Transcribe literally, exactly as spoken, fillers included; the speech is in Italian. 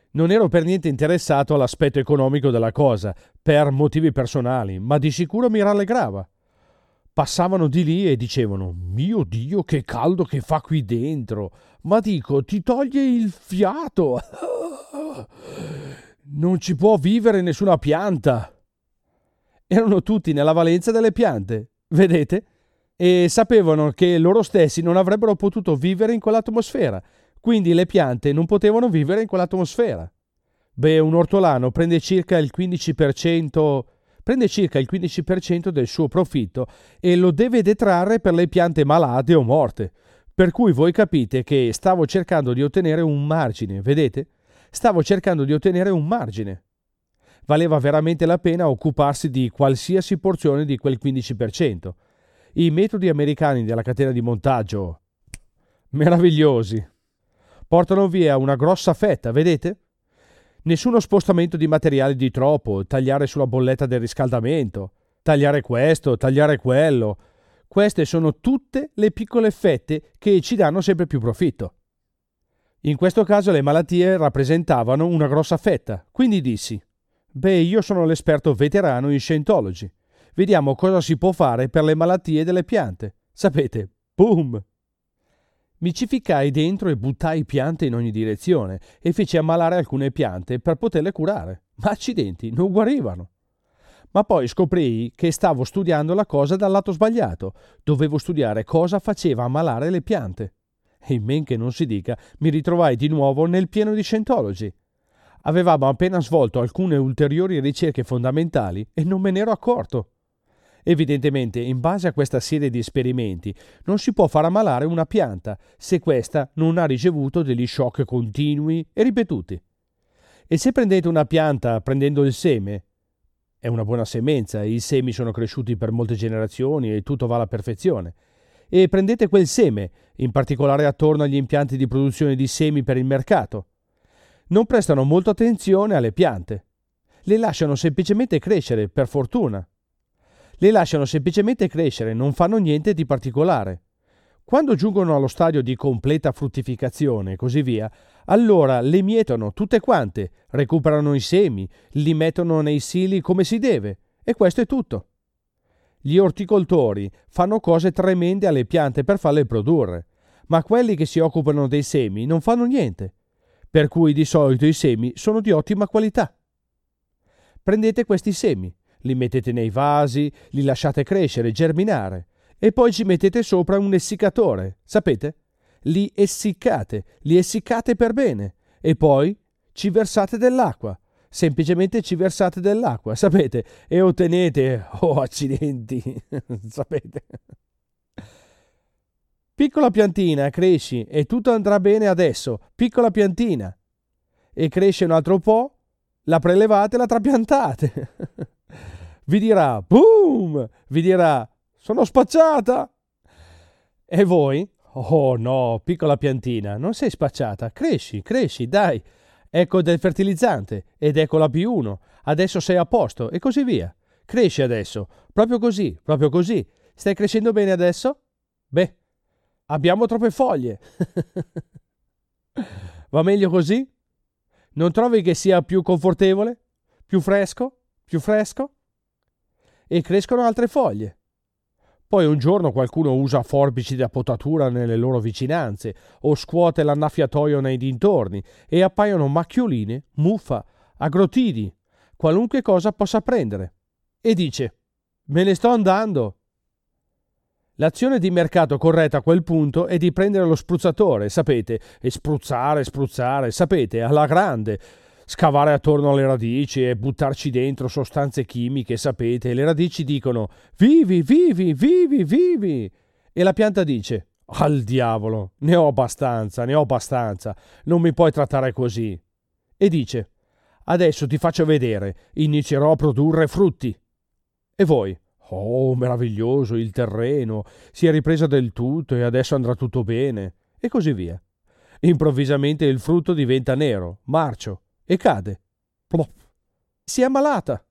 Non ero per niente interessato all'aspetto economico della cosa, per motivi personali, ma di sicuro mi rallegrava. Passavano di lì e dicevano: «Mio Dio, che caldo che fa qui dentro! Ma dico, ti toglie il fiato! Non ci può vivere nessuna pianta!» Erano tutti nella valenza delle piante, vedete? E sapevano che loro stessi non avrebbero potuto vivere in quell'atmosfera, quindi le piante non potevano vivere in quell'atmosfera. Beh, un ortolano prende circa il quindici per cento, prende circa il quindici per cento del suo profitto e lo deve detrarre per le piante malate o morte. Per cui voi capite che stavo cercando di ottenere un margine, vedete? Stavo cercando di ottenere un margine. Valeva veramente la pena occuparsi di qualsiasi porzione di quel quindici per cento. I metodi americani della catena di montaggio, meravigliosi, portano via una grossa fetta, vedete? Nessuno spostamento di materiali di troppo, tagliare sulla bolletta del riscaldamento, tagliare questo, tagliare quello. Queste sono tutte le piccole fette che ci danno sempre più profitto. In questo caso le malattie rappresentavano una grossa fetta, quindi dissi: «Beh, io sono l'esperto veterano in Scientology. Vediamo cosa si può fare per le malattie delle piante». Sapete, boom! Mi ci ficcai dentro e buttai piante in ogni direzione e feci ammalare alcune piante per poterle curare. Ma accidenti, non guarivano. Ma poi scoprii che stavo studiando la cosa dal lato sbagliato. Dovevo studiare cosa faceva ammalare le piante. E in men che non si dica, mi ritrovai di nuovo nel pieno di Scientology. Avevamo appena svolto alcune ulteriori ricerche fondamentali e non me ne ero accorto. Evidentemente, in base a questa serie di esperimenti, non si può far ammalare una pianta se questa non ha ricevuto degli shock continui e ripetuti. E se prendete una pianta prendendo il seme, è una buona semenza, i semi sono cresciuti per molte generazioni e tutto va alla perfezione, e prendete quel seme, in particolare attorno agli impianti di produzione di semi per il mercato, non prestano molta attenzione alle piante. Le lasciano semplicemente crescere, per fortuna. Le lasciano semplicemente crescere, non fanno niente di particolare. Quando giungono allo stadio di completa fruttificazione e così via, allora le mietono tutte quante, recuperano i semi, li mettono nei sili come si deve, e questo è tutto. Gli orticoltori fanno cose tremende alle piante per farle produrre, ma quelli che si occupano dei semi non fanno niente, per cui di solito i semi sono di ottima qualità. Prendete questi semi, li mettete nei vasi, li lasciate crescere, germinare, e poi ci mettete sopra un essiccatore, sapete? Li essiccate, li essiccate per bene, e poi ci versate dell'acqua, semplicemente ci versate dell'acqua, sapete? E ottenete, oh accidenti, sapete? Piccola piantina, cresci, e tutto andrà bene adesso, piccola piantina. E cresce un altro po', la prelevate e la trapiantate. Vi dirà, boom! Vi dirà, sono spacciata! E voi? Oh no, piccola piantina, non sei spacciata, cresci, cresci, dai. Ecco del fertilizzante, ed ecco la P uno, adesso sei a posto, e così via. Cresci adesso, proprio così, proprio così. Stai crescendo bene adesso? Beh, abbiamo troppe foglie. Va meglio così? Non trovi che sia più confortevole? Più fresco? Più fresco? E crescono altre foglie. Poi un giorno qualcuno usa forbici da potatura nelle loro vicinanze o scuote l'annaffiatoio nei dintorni e appaiono macchioline, muffa, agrotidi, qualunque cosa possa prendere. E dice: me ne sto andando. L'azione di mercato corretta a quel punto è di prendere lo spruzzatore, sapete, e spruzzare, spruzzare, sapete, alla grande, scavare attorno alle radici e buttarci dentro sostanze chimiche, sapete, e le radici dicono vivi, vivi, vivi, vivi, e la pianta dice: al diavolo, ne ho abbastanza, ne ho abbastanza, non mi puoi trattare così. E dice: adesso ti faccio vedere, inizierò a produrre frutti. E voi: oh, meraviglioso, il terreno, si è ripresa del tutto e adesso andrà tutto bene, e così via. Improvvisamente il frutto diventa nero, marcio, e cade. Plop. Si è ammalata.